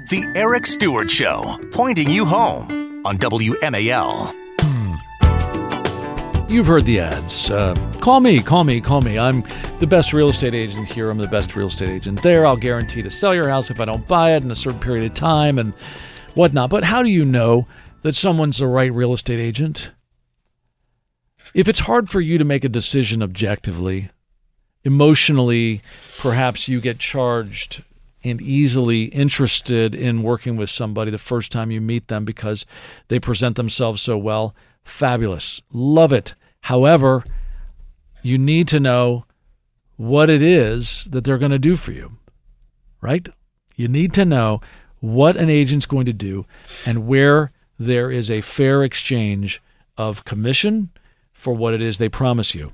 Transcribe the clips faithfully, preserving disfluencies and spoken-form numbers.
The Eric Stewart Show, pointing you home on W M A L. You've heard the ads. Uh, call me, call me, call me. I'm the best real estate agent here. I'm the best real estate agent there. I'll guarantee to sell your house if I don't buy it in a certain period of time and whatnot. But how do you know that someone's the right real estate agent? If it's hard for you to make a decision objectively, emotionally, perhaps you get charged and easily interested in working with somebody the first time you meet them because they present themselves so well. Fabulous. Love it. However, you need to know what it is that they're going to do for you, right? You need to know what an agent's going to do and where there is a fair exchange of commission for what it is they promise you.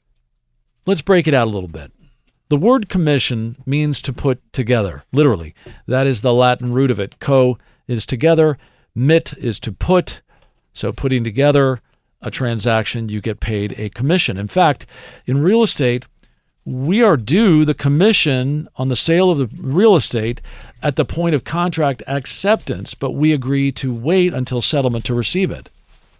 Let's break it out a little bit. The word commission means to put together, literally. That is the Latin root of it. Co is together, mit is to put. So putting together a transaction, you get paid a commission. In fact, in real estate, we are due the commission on the sale of the real estate at the point of contract acceptance, but we agree to wait until settlement to receive it.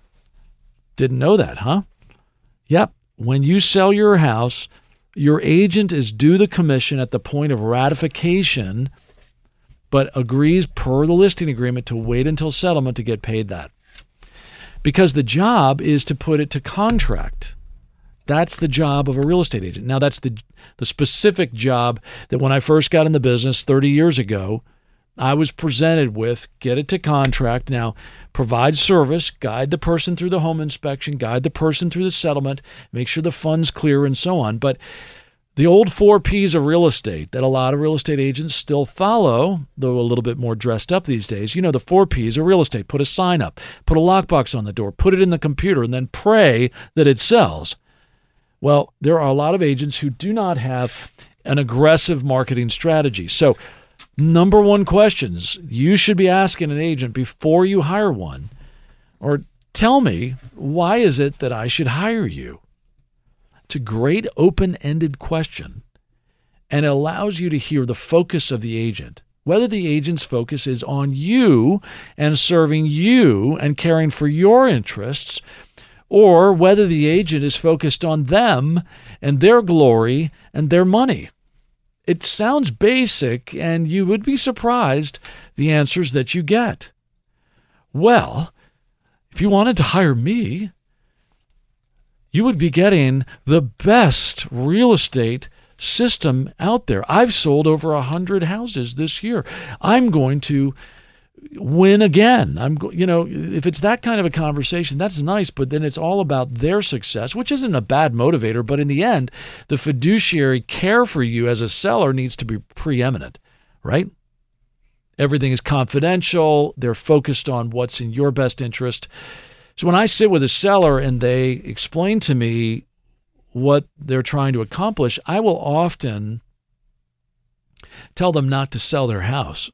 Didn't know that, huh? Yep. When you sell your house, your agent is due the commission at the point of ratification, but agrees per the listing agreement to wait until settlement to get paid that. Because the job is to put it to contract. That's the job of a real estate agent. Now, that's the the specific job that when I first got in the business thirty years ago, I was presented with. Get it to contract. Now, provide service, guide the person through the home inspection, guide the person through the settlement, make sure the fund's clear, and so on. But the old four Ps of real estate that a lot of real estate agents still follow, though a little bit more dressed up these days, you know, the four Ps of real estate. Put a sign up, put a lockbox on the door, put it in the computer, and then pray that it sells. Well, there are a lot of agents who do not have an aggressive marketing strategy. So number one questions you should be asking an agent before you hire one, or tell me, why is it that I should hire you? It's a great open-ended question, and it allows you to hear the focus of the agent, whether the agent's focus is on you and serving you and caring for your interests, or whether the agent is focused on them and their glory and their money. It sounds basic, and you would be surprised the answers that you get. Well, if you wanted to hire me, you would be getting the best real estate system out there. I've sold over one hundred houses this year. I'm going to win again. I'm, go- you know, if it's that kind of a conversation, that's nice, but then it's all about their success, which isn't a bad motivator, but in the end, the fiduciary care for you as a seller needs to be preeminent, right? Everything is confidential. They're focused on what's in your best interest. So when I sit with a seller and they explain to me what they're trying to accomplish, I will often tell them not to sell their house.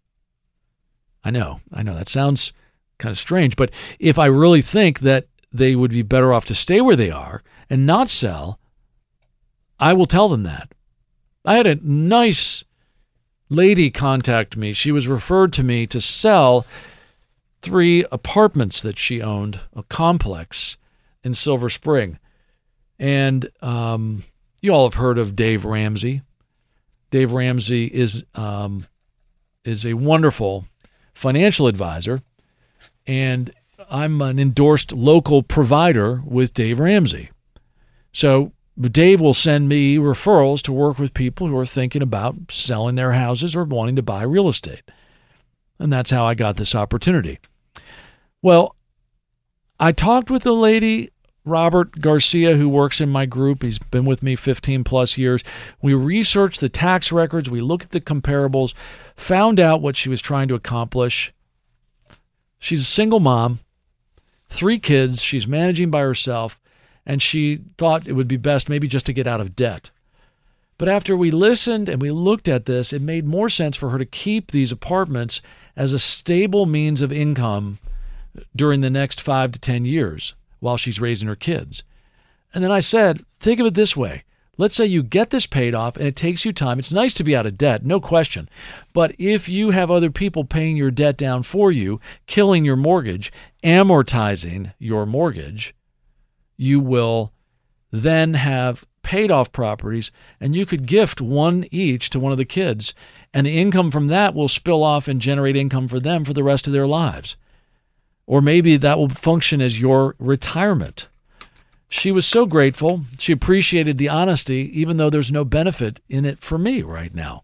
I know, I know that sounds kind of strange, but if I really think that they would be better off to stay where they are and not sell, I will tell them that. I had a nice lady contact me. She was referred to me to sell three apartments that she owned, a complex in Silver Spring. And um, you all have heard of Dave Ramsey. Dave Ramsey is um, is a wonderful financial advisor, and I'm an endorsed local provider with Dave Ramsey. So Dave will send me referrals to work with people who are thinking about selling their houses or wanting to buy real estate. And that's how I got this opportunity. Well, I talked with a lady, Robert Garcia, who works in my group. He's been with me fifteen plus years. We researched the tax records. We looked at the comparables, found out what she was trying to accomplish. She's a single mom, three kids. She's managing by herself, and she thought it would be best maybe just to get out of debt. But after we listened and we looked at this, it made more sense for her to keep these apartments as a stable means of income during the next five to ten years while she's raising her kids. And then I said, think of it this way. Let's say you get this paid off and it takes you time. It's nice to be out of debt, no question. But if you have other people paying your debt down for you, killing your mortgage, amortizing your mortgage, you will then have paid off properties, and you could gift one each to one of the kids, and the income from that will spill off and generate income for them for the rest of their lives. Or maybe that will function as your retirement. She was so grateful. She appreciated the honesty, even though there's no benefit in it for me right now.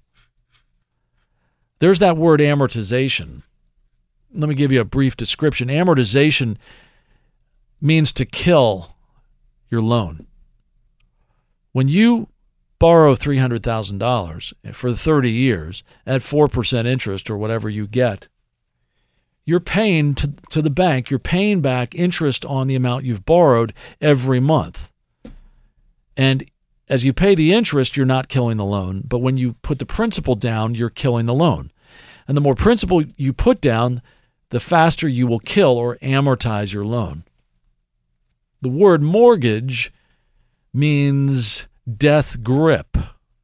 There's that word amortization. Let me give you a brief description. Amortization means to kill your loan. When you borrow three hundred thousand dollars for thirty years at four percent interest or whatever you get, you're paying to, to the bank, you're paying back interest on the amount you've borrowed every month. And as you pay the interest, you're not killing the loan. But when you put the principal down, you're killing the loan. And the more principal you put down, the faster you will kill or amortize your loan. The word mortgage means death grip.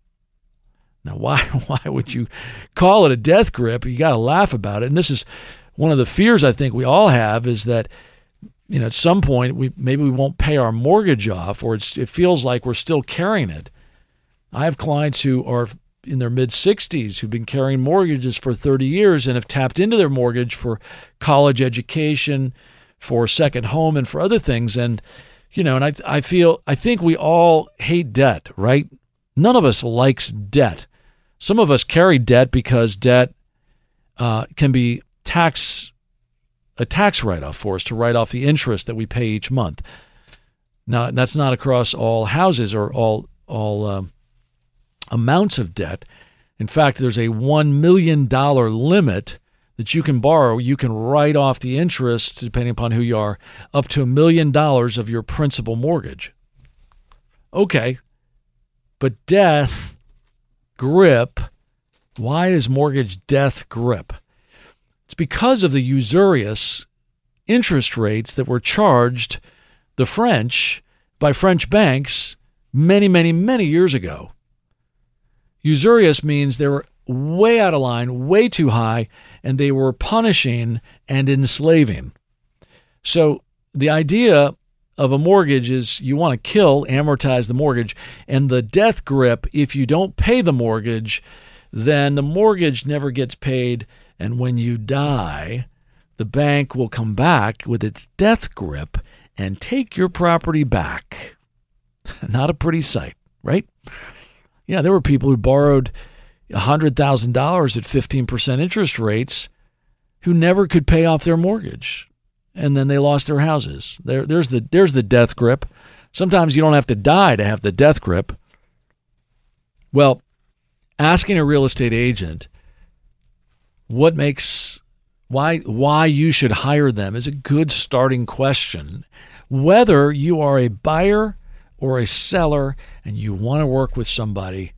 Now, why, why would you call it a death grip? You got to laugh about it. And this is one of the fears I think we all have, is that, you know, at some point we maybe we won't pay our mortgage off, or it's, it feels like we're still carrying it. I have clients who are in their mid-sixties who've been carrying mortgages for thirty years and have tapped into their mortgage for college education, for a second home, and for other things. And, you know, and I I feel I think we all hate debt, right? None of us likes debt. Some of us carry debt because debt uh, can be tax a tax write-off for us, to write off the interest that we pay each month. Now, that's not across all houses or all all um, amounts of debt. In fact, there's a one million dollars limit that you can borrow. You can write off the interest, depending upon who you are, up to a million dollars of your principal mortgage. Okay, but death grip, why is mortgage death grip? It's because of the usurious interest rates that were charged the French by French banks many, many, many years ago. Usurious means they were way out of line, way too high, and they were punishing and enslaving. So the idea of a mortgage is you want to kill, amortize the mortgage, and the death grip, if you don't pay the mortgage, then the mortgage never gets paid. And when you die, the bank will come back with its death grip and take your property back. Not a pretty sight, right? Yeah, there were people who borrowed one hundred thousand dollars at fifteen percent interest rates who never could pay off their mortgage. And then they lost their houses. There, there's the there's the death grip. Sometimes you don't have to die to have the death grip. Well, asking a real estate agent what makes why why you should hire them is a good starting question. Whether you are a buyer or a seller and you want to work with somebody,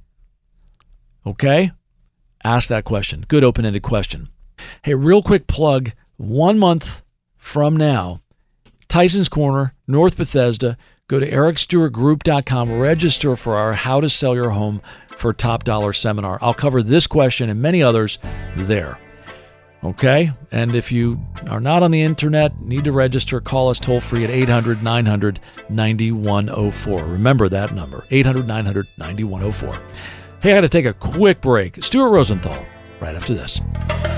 okay? Ask that question. Good open-ended question. Hey, real quick plug, one month from now, Tyson's Corner, North Bethesda, go to eric stewart group dot com, register for our How to Sell Your Home for Top Dollar seminar. I'll cover this question and many others there. Okay? And if you are not on the internet, need to register, call us toll free at eight hundred nine hundred ninety-one oh four. Remember that number, eight hundred nine hundred ninety-one oh four. Hey, I got to take a quick break. Stuart Rosenthal, right after this.